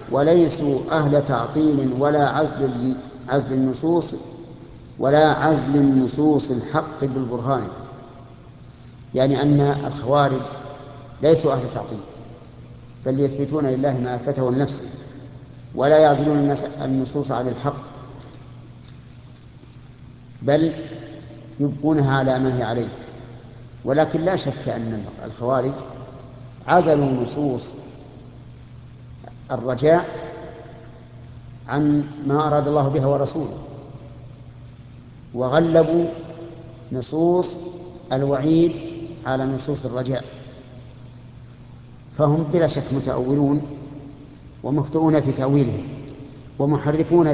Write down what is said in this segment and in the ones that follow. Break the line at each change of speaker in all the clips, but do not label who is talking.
وليسوا أهل تعطيل ولا عزل النصوص ولا عزل النصوص الحق بالبرهان. يعني أن الخوارج ليسوا أهل تعطيل، بل يثبتون لله ما أثبته لنفسه، ولا يعزلون النصوص عن الحق، بل يبقونها على ما هي عليه. ولكن لا شك أن الخوارج عزلوا نصوص الرجاء عن ما أراد الله بها ورسوله، وغلبوا نصوص الوعيد على نصوص الرجاء، فهم بلا شك متأولون ومخطئون في تأويلهم ومحرفون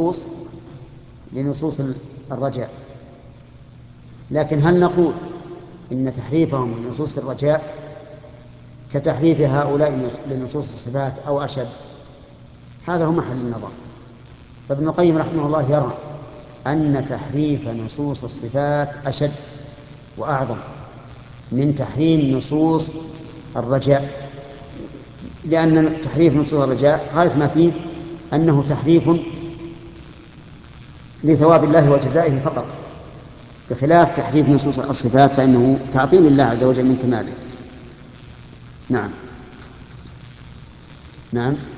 لنصوص الرجاء. لكن هل نقول إن تحريفهم لنصوص الرجاء كتحريف هؤلاء لنصوص الصفات أو أشد؟ هذا هو محل النظر. فابن القيم رحمه الله يرى أن تحريف نصوص الصفات أشد وأعظم من تحريم نصوص الرجاء، لأن تحريف نصوص الرجاء غاية ما فيه أنه تحريف لثواب الله وجزائه فقط، بخلاف تحريف نصوص الصفات فإنه تعطيل الله عز وجل من كماله. نعم.